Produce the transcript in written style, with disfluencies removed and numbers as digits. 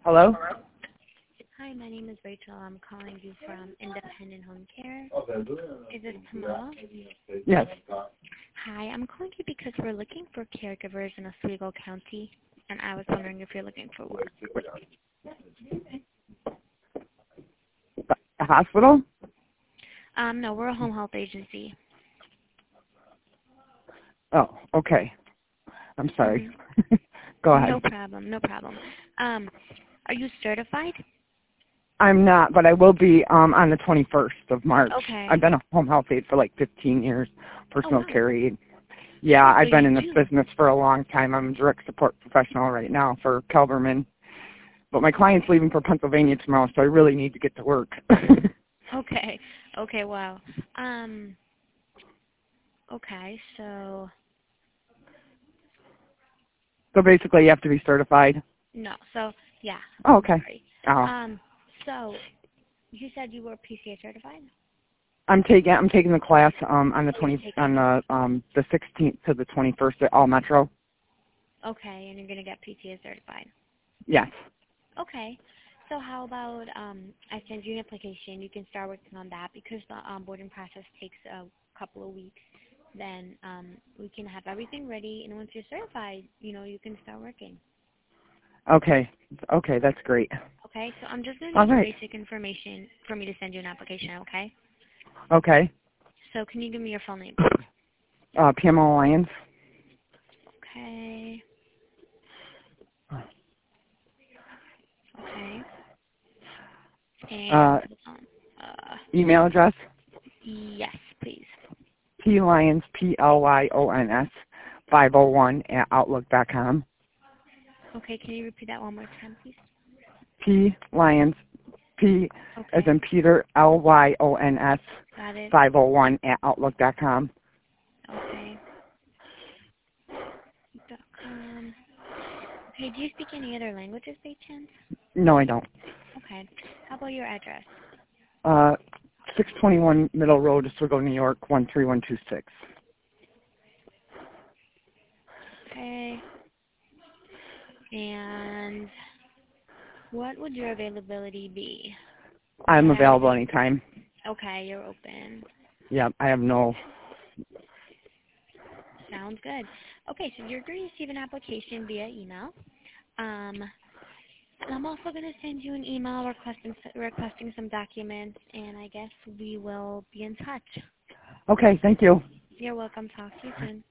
Hello? Hi, my name is Rachel. I'm calling you from Independent Home Care. Is it Pamela? Yes. Hi, I'm calling you because we're looking for caregivers in Oswego County, and I was wondering if you're looking for work. A hospital? No, we're a home health agency. Oh, okay. I'm sorry. Go ahead. No problem, no problem. Are you certified? I'm not, but I will be on the 21st of March. Okay. I've been a home health aide for like 15 years, personal wow. care aide. Yeah, Oh, so I've been in this you business for a long time. I'm a direct support professional right now for Kelberman. But my client's leaving for Pennsylvania tomorrow, so I really need to get to work. Okay. Okay, wow. Okay, so So basically you have to be certified? no. So yeah. Oh, I'm okay. sorry. Oh. So you said you were PCA certified? I'm taking the class on the You're taking the 16th to the 21st at All Metro. Okay, and you're gonna get PCA certified. Yes. Okay. So how about I send you an application. You can start working on that because the onboarding process takes a couple of weeks. Then we can have everything ready, and once you're certified, you can start working. Okay. Okay, that's great. Okay. So I'm just gonna All need your right. basic information for me to send you an application. Okay. Okay. So can you give me your full name? PMO Alliance. Okay. Okay. And Email address? yes, please. PLyons, PLYONS 501 at outlook.com. Okay. Can you repeat that one more time, please? PLyons, P as Okay. in Peter, LYONS Got it. 501 at outlook.com. Okay. Okay, do you speak any other languages by chance? No, I don't. Okay. How about your address? 621 Middle Road, Oswego, New York, 13126. Okay. And what would your availability be? I'm available anytime. Okay, you're open. Yeah, I have no... Sounds good. Okay, so you're going to receive an application via email. I'm also going to send you an email requesting some documents, and I guess we will be in touch. Okay, thank you. You're welcome. Talk to you soon.